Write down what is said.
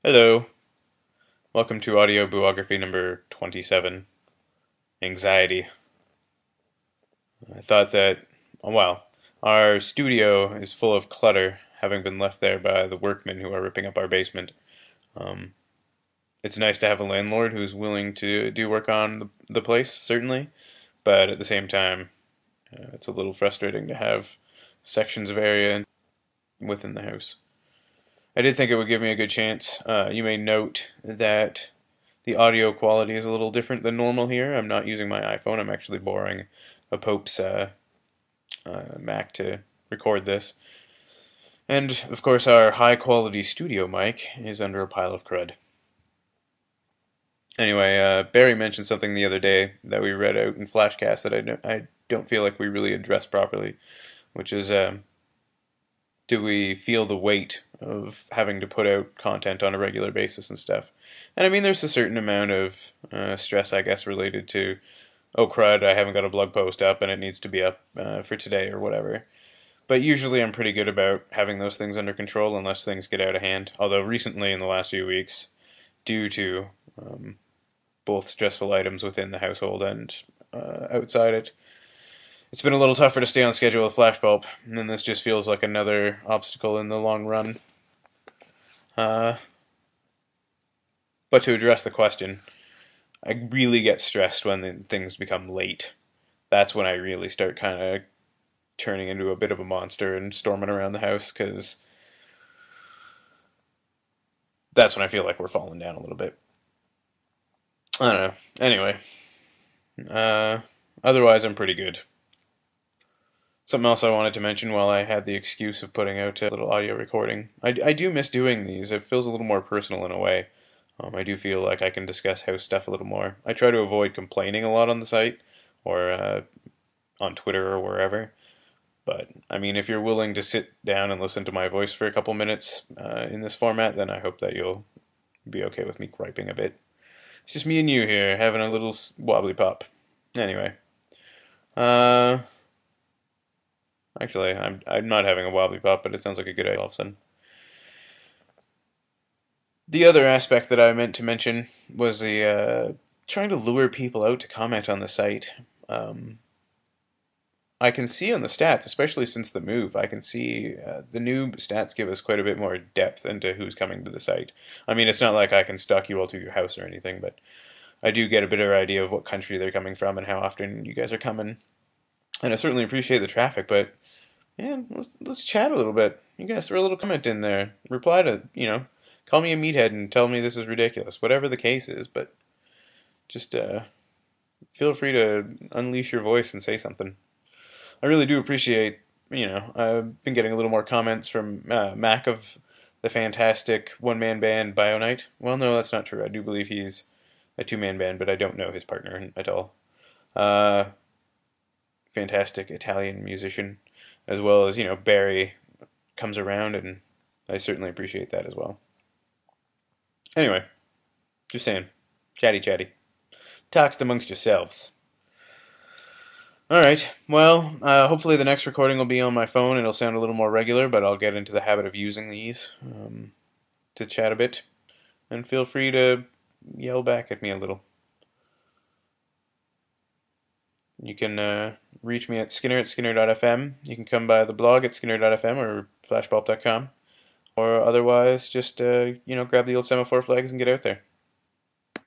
Hello, welcome to audio buography number 27, Anxiety. I thought that, well, our studio is full of clutter, having been left there by the workmen who are ripping up our basement. Um, it's nice to have a landlord who's willing to do work on the place, certainly, but at the same time, it's a little frustrating to have sections of area within the house. I did think it would give me a good chance. You may note that the audio quality is a little different than normal here. I'm not using my iPhone. I'm actually borrowing a Pope's Mac to record this. And, of course, our high-quality studio mic is under a pile of crud. Anyway, Barry mentioned something the other day that we read out in Flashcast that I don't feel like we really addressed properly, which is, do we feel the weight of having to put out content on a regular basis and stuff? And I mean, there's a certain amount of stress, I guess, related to, oh crud, I haven't got a blog post up and it needs to be up for today or whatever. But usually I'm pretty good about having those things under control unless things get out of hand. Although recently, in the last few weeks, due to both stressful items within the household and outside it, it's been a little tougher to stay on schedule with Flashbulb, and this just feels like another obstacle in the long run. But to address the question, I really get stressed when things become late. That's when I really start kind of turning into a bit of a monster and storming around the house, because that's when I feel like we're falling down a little bit. I don't know. Anyway, otherwise I'm pretty good. Something else I wanted to mention while I had the excuse of putting out a little audio recording. I do miss doing these. It feels a little more personal in a way. I do feel like I can discuss house stuff a little more. I try to avoid complaining a lot on the site or on Twitter or wherever. But, I mean, if you're willing to sit down and listen to my voice for a couple minutes in this format, then I hope that you'll be okay with me griping a bit. It's just me and you here, having a little wobbly pop. Anyway. Actually, I'm not having a wobbly pop, but it sounds like a good idea all of a sudden. The other aspect that I meant to mention was the trying to lure people out to comment on the site. I can see on the stats, especially since the move, I can see the new stats give us quite a bit more depth into who's coming to the site. I mean, it's not like I can stalk you all to your house or anything, but I do get a better idea of what country they're coming from and how often you guys are coming. And I certainly appreciate the traffic, but yeah, let's chat a little bit. You guys throw a little comment in there. Reply to, call me a meathead and tell me this is ridiculous. Whatever the case is, but just feel free to unleash your voice and say something. I really do appreciate, I've been getting a little more comments from Mac of the fantastic one-man band Bionite. Well, no, that's not true. I do believe he's a two-man band, but I don't know his partner at all. Fantastic Italian musician, as well as, Barry comes around, and I certainly appreciate that as well. Anyway, just saying, chatty. Talks amongst yourselves. Alright, well, hopefully the next recording will be on my phone. It'll sound a little more regular, but I'll get into the habit of using these to chat a bit. And feel free to yell back at me a little. You can reach me at skinner@skinner.fm. You can come by the blog at skinner.fm or flashbulb.com. Or otherwise, just, grab the old semaphore flags and get out there.